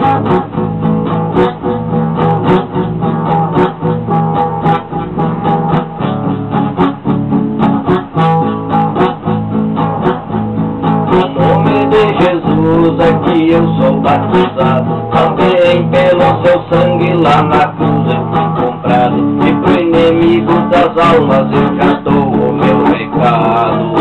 Jesus é que eu sou batizado, também pelo seu sangue lá na cruz eu fui comprado, e pro inimigo das almas eu já dou o meu recado.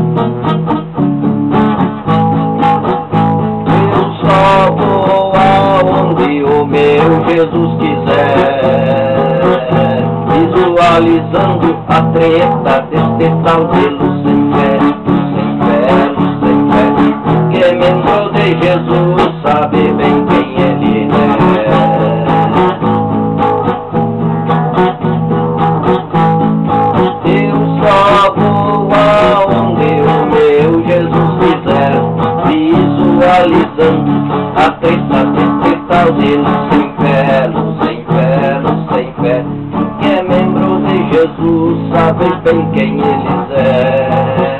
Eu só vou aonde o meu Jesus quiser, visualizando a treta deste tal de luz sem fé, sem fé, sem fé. Quem membro de Jesus sabe bem quem ele é. Eu só vou aonde o meu Jesus quiser, visualizando a treta deste tal de luz sem fé, sem fé, sem fé. Quem é membro de Jesus sabe bem quem eles é.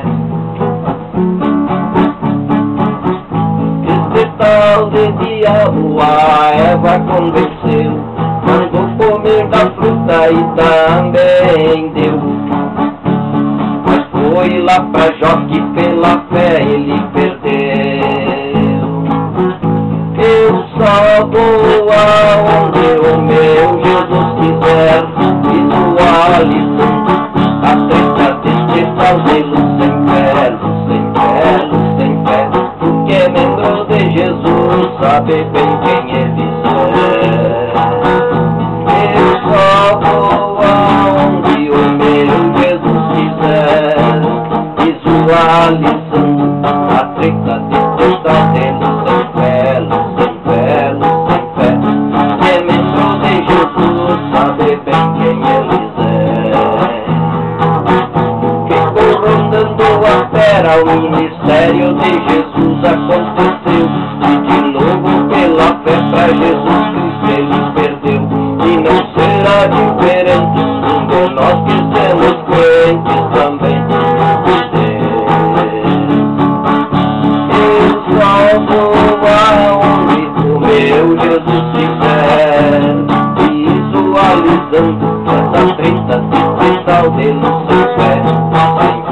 Tal de diabo a Eva convenceu, mandou comer da fruta e também deu. Mas foi lá pra Jó que pela fé ele perdeu. Eu só vou aonde o meu Jesus quiser, visualizando a treta deste tal de luz sem fé, sem fé, sem fé. Porque membro de Jesus sabe bem quem ele é. Eu só vou aonde o meu Jesus quiser, visualizando a treta deste tal de luz sem fé, sem fé, sem fé. Porque membro de Jesus sabe bem quem ele é. Ficou rondando a terra, o ministério de Jesus aconteceu, e de novo pela fé pra Jesus Cristo ele perdeu. E não será diferente quando nós que sermos crentes também perder. Eu só vou aonde o meu Jesus quiser, visualizando essa treta de tal de luz sem fé, sem